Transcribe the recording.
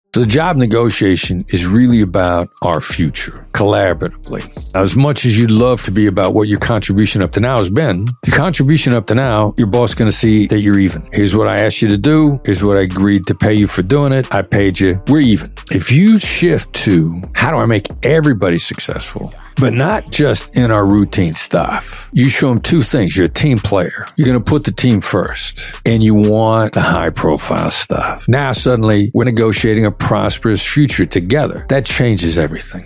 So the job negotiation is really about our future, collaboratively. Now, as much as you'd love to be about what your contribution up to now has been, your contribution up to now, your boss is going to see that you're even. Here's what I asked you to do. Here's what I agreed to pay you for doing it. I paid you. We're even. If you shift to, how do I make everybody successful? But not just in our routine stuff. You show them two things. You're a team player. You're going to put the team first. And you want the high-profile stuff. Now, suddenly, we're negotiating a prosperous future together. That changes everything.